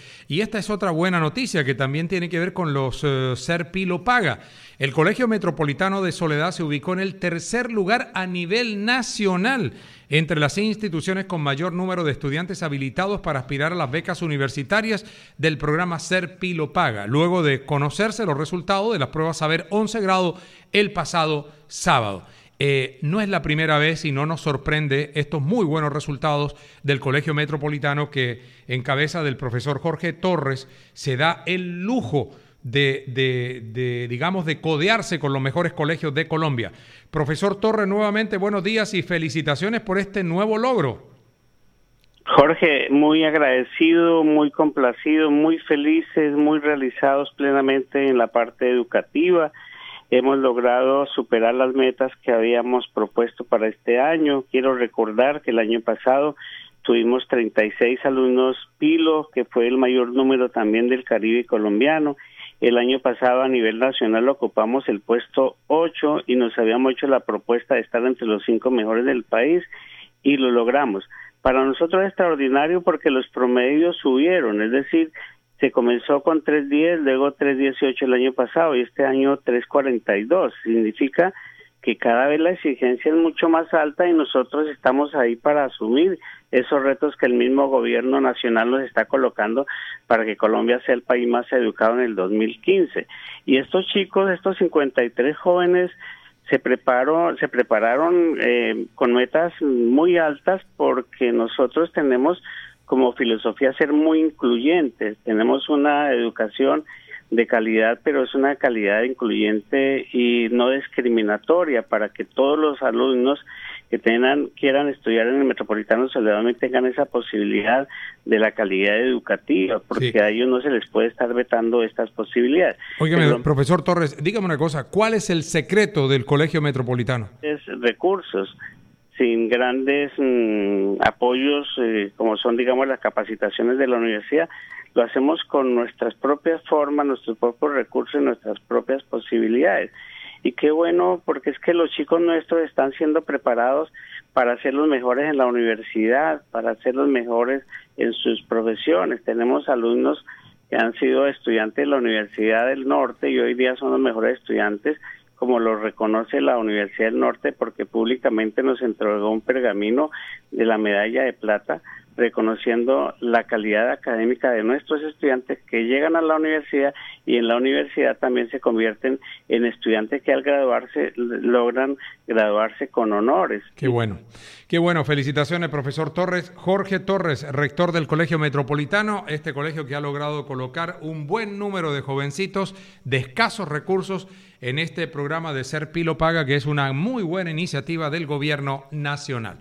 Y esta es otra buena noticia que también tiene que ver con los Ser Pilo Paga. El Colegio Metropolitano de Soledad se ubicó en el tercer lugar a nivel nacional entre las instituciones con mayor número de estudiantes habilitados para aspirar a las becas universitarias del programa Ser Pilo Paga, luego de conocerse los resultados de las pruebas Saber 11 grado el pasado sábado. No es la primera vez y no nos sorprende estos muy buenos resultados del Colegio Metropolitano que en cabeza del profesor Jorge Torres se da el lujo digamos, de codearse con los mejores colegios de Colombia. Profesor Torres, nuevamente buenos días y felicitaciones por este nuevo logro. Jorge, muy agradecido, muy complacido, muy felices, muy realizados plenamente en la parte educativa. Hemos logrado superar las metas que habíamos propuesto para este año. Quiero recordar que el año pasado tuvimos 36 alumnos Pilo, que fue el mayor número también del Caribe colombiano. El año pasado a nivel nacional ocupamos el puesto 8 y nos habíamos hecho la propuesta de estar entre los 5 mejores del país y lo logramos. Para nosotros es extraordinario porque los promedios subieron, es decir, se comenzó con 3.10, luego 3.18 el año pasado y este año 3.42. Significa que cada vez la exigencia es mucho más alta y nosotros estamos ahí para asumir esos retos que el mismo gobierno nacional nos está colocando para que Colombia sea el país más educado en el 2015. Y estos chicos, estos 53 jóvenes, se prepararon con metas muy altas porque nosotros tenemos como filosofía ser muy incluyentes. Tenemos una educación de calidad, pero es una calidad incluyente y no discriminatoria para que todos los alumnos que quieran estudiar en el Metropolitano de Soledad tengan esa posibilidad de la calidad educativa, porque sí, a ellos no se les puede estar vetando estas posibilidades. Óigame, profesor Torres, dígame una cosa, ¿cuál es el secreto del Colegio Metropolitano? Es recursos. Sin grandes apoyos, como son, digamos, las capacitaciones de la universidad, lo hacemos con nuestras propias formas, nuestros propios recursos y nuestras propias posibilidades. Y qué bueno, porque es que los chicos nuestros están siendo preparados para ser los mejores en la universidad, para ser los mejores en sus profesiones. Tenemos alumnos que han sido estudiantes de la Universidad del Norte y hoy día son los mejores estudiantes, como lo reconoce la Universidad del Norte, porque públicamente nos entregó un pergamino de la medalla de plata, reconociendo la calidad académica de nuestros estudiantes que llegan a la universidad y en la universidad también se convierten en estudiantes que al graduarse logran graduarse con honores. Qué bueno, felicitaciones, profesor Torres. Jorge Torres, rector del Colegio Metropolitano, este colegio que ha logrado colocar un buen número de jovencitos de escasos recursos en este programa de Ser Pilo Paga, que es una muy buena iniciativa del gobierno nacional.